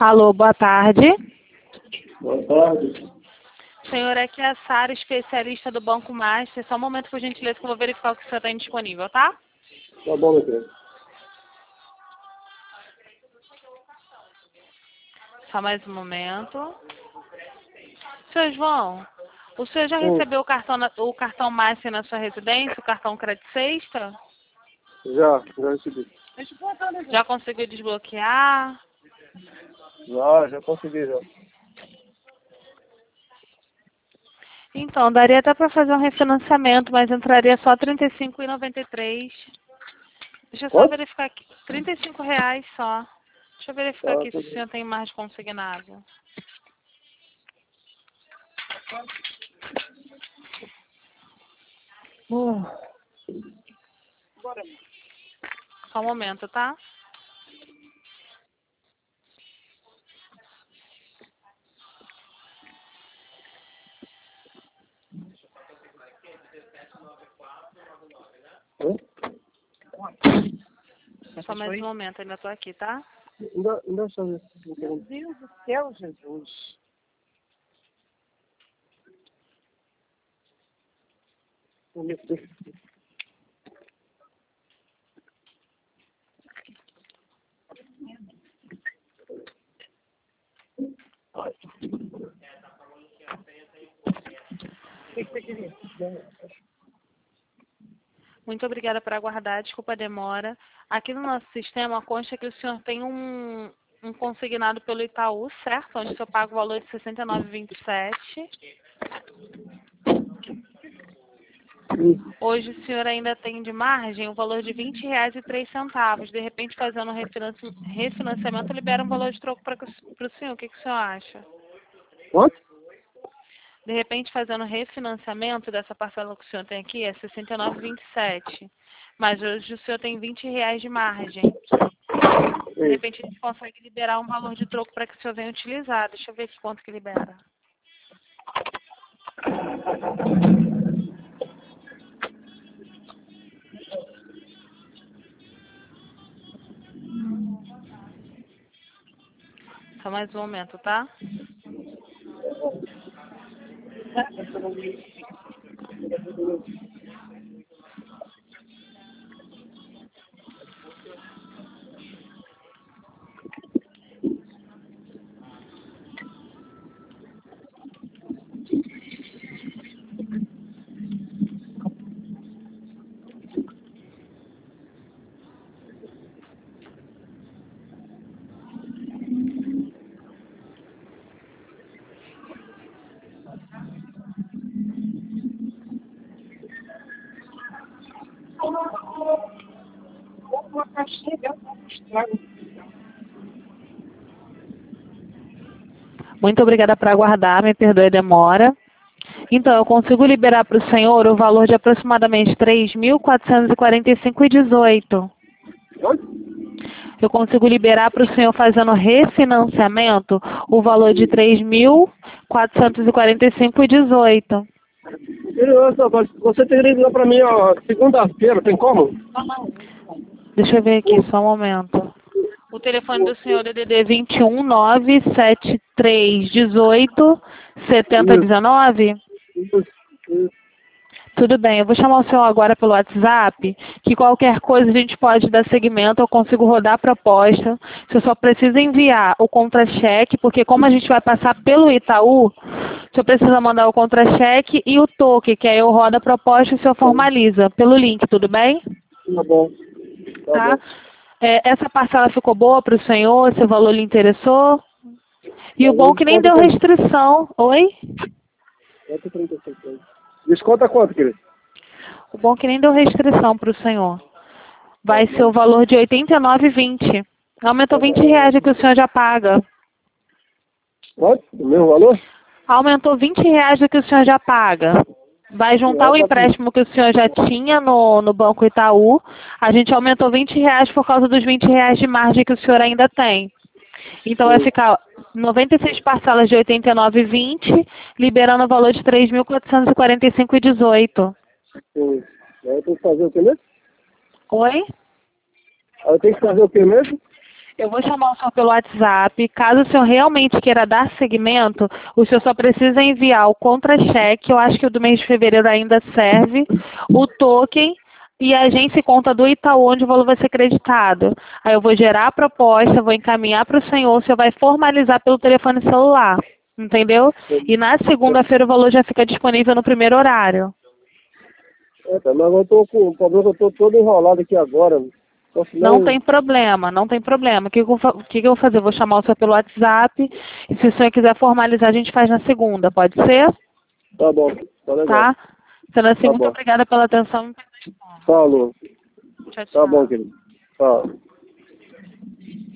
Alô, boa tarde. Boa tarde. Senhor, aqui é a Sara, especialista do Banco Master. Só um momento, por gentileza, que eu vou verificar o que o senhor tem disponível, tá? Tá bom, meu filho. Só mais um momento. Senhor João, o senhor já recebeu o cartão Master na sua residência, o cartão Crédito Sexta? Já recebi. Já conseguiu desbloquear? Já consegui, já. Então, daria até para fazer um refinanciamento, mas entraria só R$ 35,93. Deixa eu só Quanto? verificar aqui. R$ 35,00 só. Deixa eu verificar Tá, aqui se o tudo. senhor tem mais de consignado. Só um momento, tá? Hã? Só mais um momento, ainda tô aqui, tá? Ainda só isso. Meu Deus do céu, Jesus. O que você queria? Muito obrigada por aguardar, desculpa a demora. Aqui no nosso sistema consta que o senhor tem um consignado pelo Itaú, certo? Onde o senhor paga o valor de R$ 69,27. Hoje o senhor ainda tem de margem o valor de R$ 20,03. De repente, fazendo um refinanciamento, libera um valor de troco para o senhor. O que o senhor acha? Quanto? De repente, fazendo refinanciamento dessa parcela que o senhor tem aqui, é R$ 69,27. Mas hoje o senhor tem R$ 20,00 de margem. De repente, a gente consegue liberar um valor de troco para que o senhor venha utilizar. Deixa eu ver aqui quanto que libera. Só mais um momento, tá? Uma caixinha dentro do estrago. Muito obrigada por aguardar, me perdoe a demora. Então, eu consigo liberar para o senhor o valor de aproximadamente R$ 3.445,18. Eu consigo liberar para o senhor fazendo refinanciamento o valor de R$ 3.445,18. Você teria que ligar pra mim, ó, segunda-feira, tem como? Deixa eu ver aqui, só um momento. O telefone do senhor é DDD 21 973 18 70 19? Isso. Tudo bem, eu vou chamar o senhor agora pelo WhatsApp, que qualquer coisa a gente pode dar seguimento, eu consigo rodar a proposta. Você só precisa enviar o contra-cheque, porque como a gente vai passar pelo Itaú, o senhor precisa mandar o contra-cheque e o toque, que aí eu rodo a proposta e o senhor formaliza pelo link, tudo bem? Tá bom. Tá? Bom. Essa parcela ficou boa para o senhor? Esse valor lhe interessou? E o bom é que nem deu restrição. Oi? Desconta quanto, querido? O bom é que nem deu restrição para o senhor. Vai ser o valor de R$ 89,20. Aumentou R$ 20,00 que o senhor já paga. Quanto? O mesmo valor? Aumentou R$ 20,00 que o senhor já paga. Vai juntar o empréstimo que o senhor já tinha no Banco Itaú. A gente aumentou R$ 20,00 por causa dos R$ 20,00 de margem que o senhor ainda tem. Então vai ficar 96 parcelas de R$ 89,20, liberando o valor de R$ 3.445,18. Sim. Aí eu tenho que fazer o que mesmo? Oi? Aí eu tenho que fazer o que mesmo? Eu vou chamar o senhor pelo WhatsApp. Caso o senhor realmente queira dar seguimento, o senhor só precisa enviar o contra-cheque, eu acho que o do mês de fevereiro ainda serve, o token e a agência e conta do Itaú, onde o valor vai ser creditado. Aí eu vou gerar a proposta, vou encaminhar para o senhor vai formalizar pelo telefone celular, entendeu? E na segunda-feira o valor já fica disponível no primeiro horário. Tá, mas eu tô com o problema, eu tô todo enrolado aqui agora. Não tem problema, não tem problema. O que eu vou fazer? Eu vou chamar o senhor pelo WhatsApp e se o senhor quiser formalizar, a gente faz na segunda, pode ser? Tá bom, tá legal. Tá? Sendo assim, Tá muito bom. obrigada pela atenção. Falou. Tchau, tchau. Tá bom, querido. Tá.